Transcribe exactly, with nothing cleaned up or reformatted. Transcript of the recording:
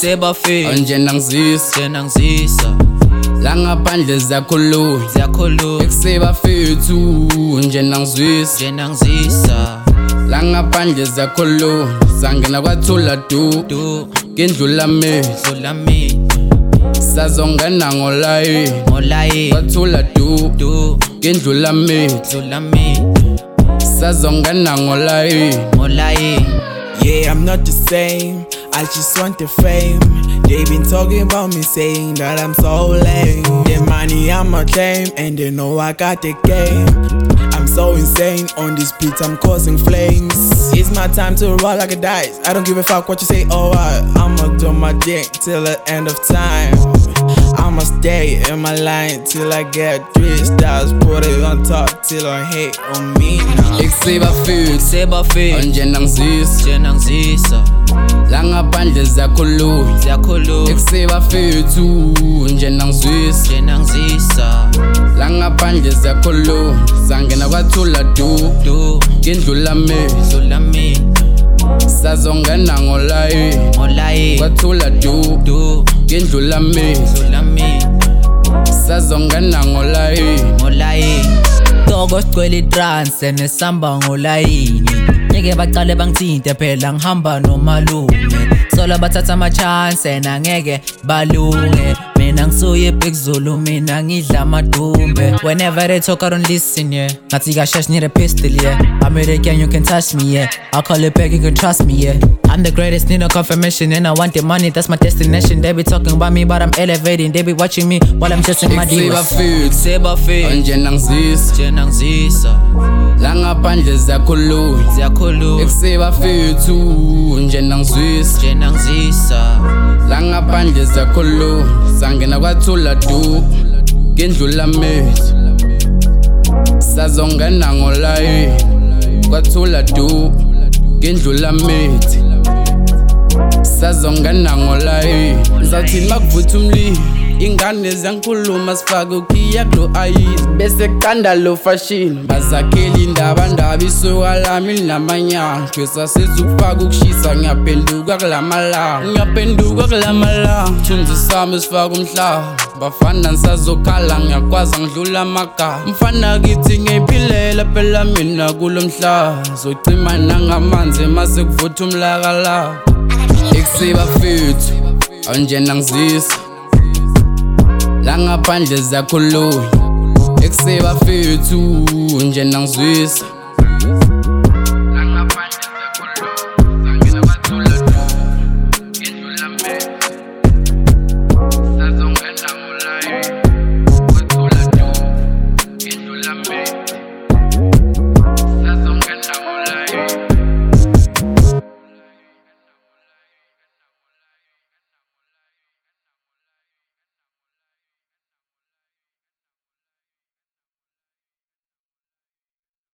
sebafika njena ngizisa njena ngizisa la ngaphandle ziyakhuluma ziyakhuluma ekusebafethu njena ngizisa njena ngizisa la ngaphandle ziyakhuluma sangena kwathula du du kendlula methi dlula mina sazongena ngolayi ngolayi kwathula du du kendlula methi dlula mina sazongena ngolayi ngolayi. Yeah, I'm not the same, I just want the fame. They been talking about me, saying that I'm so lame. The money I'ma claim, and they know I got the game. I'm so insane, on this beat I'm causing flames. It's my time to roll like a dice, I don't give a fuck what you say, oh what. I'ma do my thing till the end of time. I'ma stay in my line till I get three stars. Put it on top till I hate on me now. ekusebafethu sebafika njena ngizisa njena ngizisa la ngaphandle ziyakhuluma ziyakhuluma ekusebafethu njena ngizisa njena ngizisa la ngaphandle ziyakhuluma sangena kwathula du du kendlula methi dlula mina sazongena ngolayi ngolayi kwathula du du kendlula methi dlula mina sazongena ngolayi ngolayi. Toko sigcwele itrance nesamba ngolayini ngeke baqale bangithinte phela ngihamba nomalume solo bathatha ama chance nangeke balunge mina ngisuye Big Zulu mina ngidla amadumbe whenever they talk I don't listen yeah ngathi kashash need a pistol yeah American you can touch me yeah I call it back you can trust me yeah I'm the greatest need no confirmation and I want the money that's my destination they be talking about me but I'm elevating they be watching me while I'm chasing my demons ekusebafethu sebafika njena ngizisa njena ngizisa la ngaphandle ziyakhuluma ziyakhuluma ekusebafethu njena ngizisa njena ngizisa la ngaphandle ziyakhuluma sangena kwathula du kendlula methi sazongena ngolayi kwathula du kendlula methi sazongena ngolayi ngizathi makuvutha umlilo ingane ziyangikhuluma sifake ukhiya kulo ayisi bese kanda lo fashion bazakhela indaba ndaba isuka lami linamanyanga twesa sizukufaka ukushisa ngiyaphenduka kulamalanga ngiyaphenduka kulamalanga thunzi sami sifaka umhlaba bafana nisazokhala ngiyakwazi ngidlula amagama mfana kithi ngiyiphilela phela mina kulo mhlaba zocima nangamanzi mase kuvutha umlakala ekusebafethu njena ngizisa la ngaphandle ziyakhuluma ekusebafethu njena ngizisa